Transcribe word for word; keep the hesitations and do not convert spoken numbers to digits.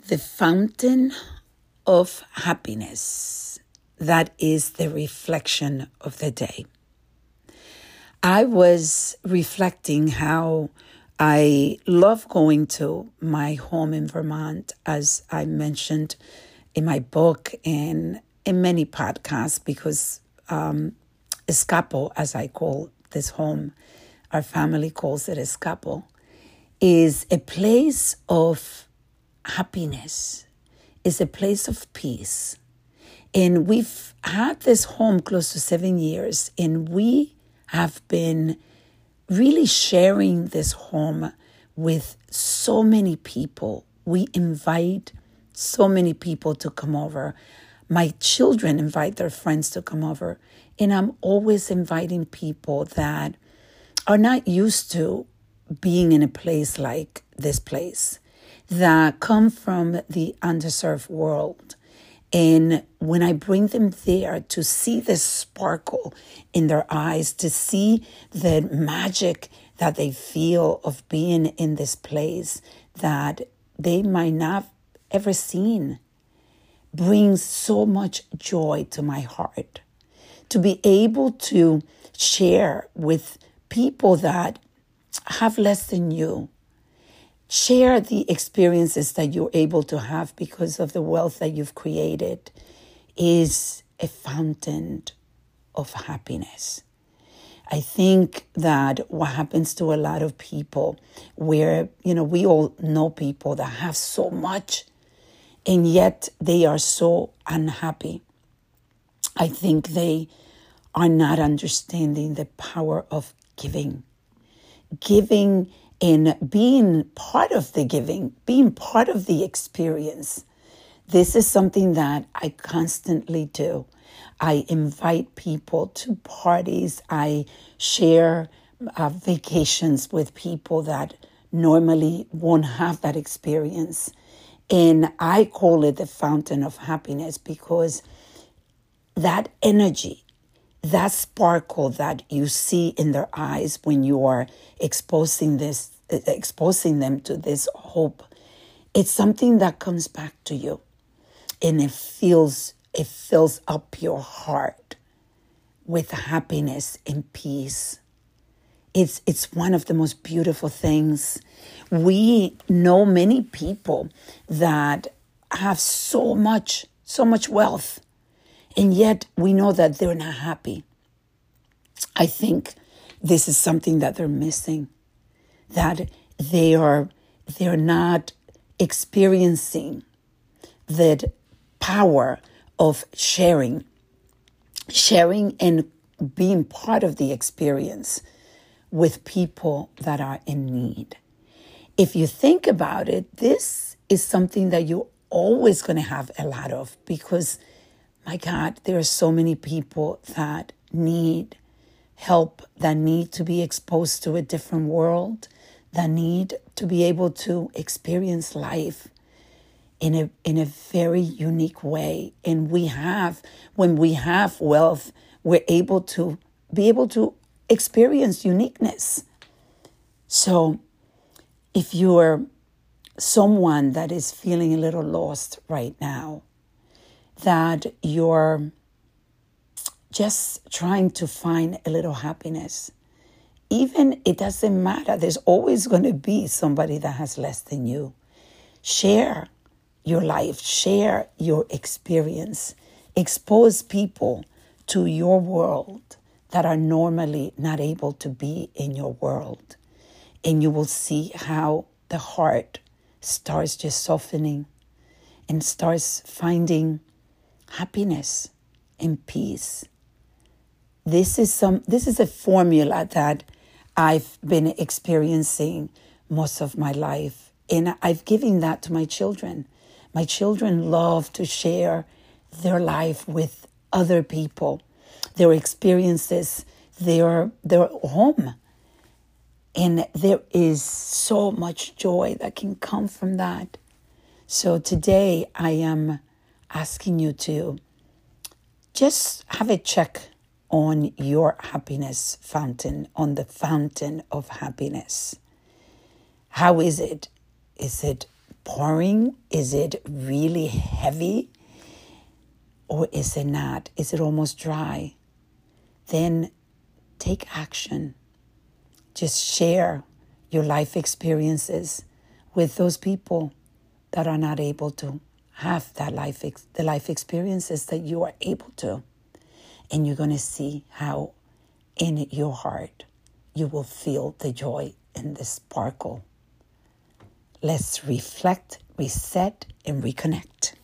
The fountain of happiness. That is the reflection of the day. I was reflecting how I love going to my home in Vermont, as I mentioned in my book and in many podcasts, because um, Escapo, as I call this home, our family calls it Escapo, is a place of happiness, is a place of peace. And we've had this home close to seven years, and we have been really sharing this home with so many people. We invite so many people to come over. My children invite their friends to come over, and I'm always inviting people that are not used to being in a place like this place, that come from the underserved world. And when I bring them there to see the sparkle in their eyes, to see the magic that they feel of being in this place that they might not have ever seen, brings so much joy to my heart. To be able to share with people that have less than you, share the experiences that you're able to have because of the wealth that you've created, is a fountain of happiness. I think that what happens to a lot of people, where, you know, we all know people that have so much and yet they are so unhappy. I think they are not understanding the power of giving. Giving and being part of the giving, being part of the experience. This is something that I constantly do. I invite people to parties. I share uh, vacations with people that normally won't have that experience. And I call it the fountain of happiness because that energy, that sparkle that you see in their eyes when you are exposing this, exposing them to this hope, it's something that comes back to you, and it feels, it fills up your heart with happiness and peace. It's it's one of the most beautiful things. We know many people that have so much, so much wealth, and yet we know that they're not happy. I think this is something that they're missing, that they are they're not experiencing the power of sharing, sharing and being part of the experience with people that are in need. If you think about it, this is something that you're always going to have a lot of, because my God, there are so many people that need help, that need to be exposed to a different world, that need to be able to experience life in a in a very unique way. And we have, when we have wealth, we're able to be able to experience uniqueness. So if you're someone that is feeling a little lost right now, that you're just trying to find a little happiness, even it doesn't matter. There's always going to be somebody that has less than you. Share your life, share your experience, expose people to your world that are normally not able to be in your world. And you will see how the heart starts just softening and starts finding happiness and peace. This is some this is a formula that I've been experiencing most of my life, and I've given that to my children. My children love to share their life with other people, their experiences, their their home. And there is so much joy that can come from that. So today I am asking you to just have a check on your happiness fountain, on the fountain of happiness. How is it? Is it pouring? Is it really heavy? Or is it not? Is it almost dry? Then take action. Just share your life experiences with those people that are not able to have that life, ex- the life experiences that you are able to. And you're going to see how in your heart you will feel the joy and the sparkle. Let's reflect, reset, and reconnect.